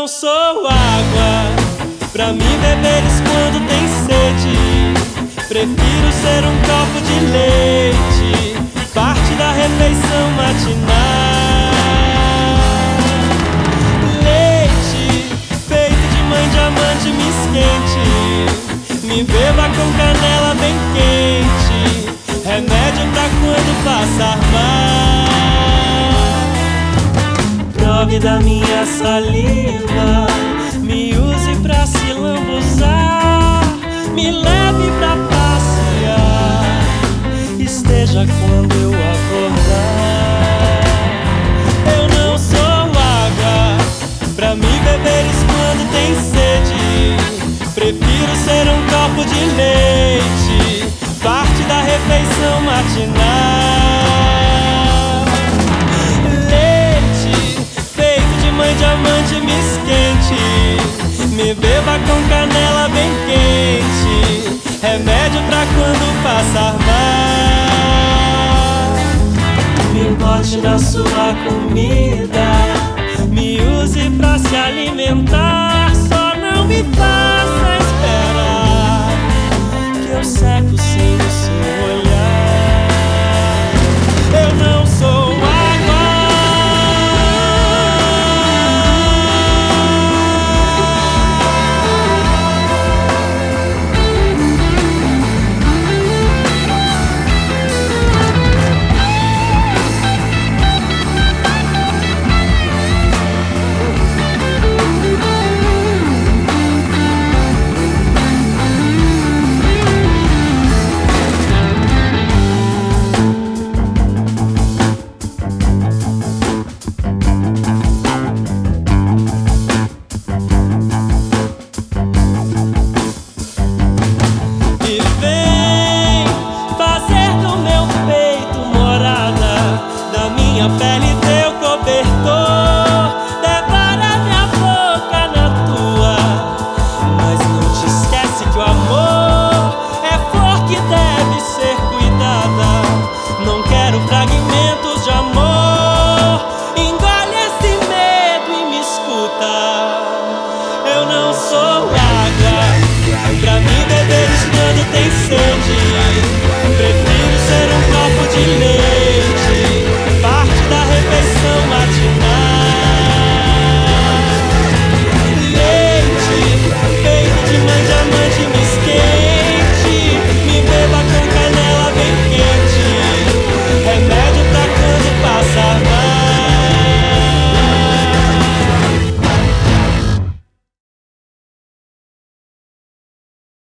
não sou água pra me beberes quando tem sede. Prefiro ser um copo de leite, parte da refeição matinal. Leite, peito de mãe diamante, me esquente, me beba com canela bem quente, remédio pra quando passar mal. Prove da minha saliva, me use pra se lambuzar, me leve pra passear, esteja quando eu acordar. Eu não sou água pra me beberes quando tem sede. Prefiro ser um copo de leite, parte da refeição matinal. Leite, peito de mãe diamante, me esquente, me beba com canela bem quente, remédio pra quando passar mal. Me bote na sua comida, me use pra se alimentar, só não me faça esperar, que eu seco sem o seu olhar. Eu não sou água. Minha pele teu cobertor, devora minha boca na tua, mas não te esquece que o amor é flor que deve ser cuidada. Não quero fragmentos de amor, engole esse medo e me escuta. Eu não sou água pra me beberes quando tem sede.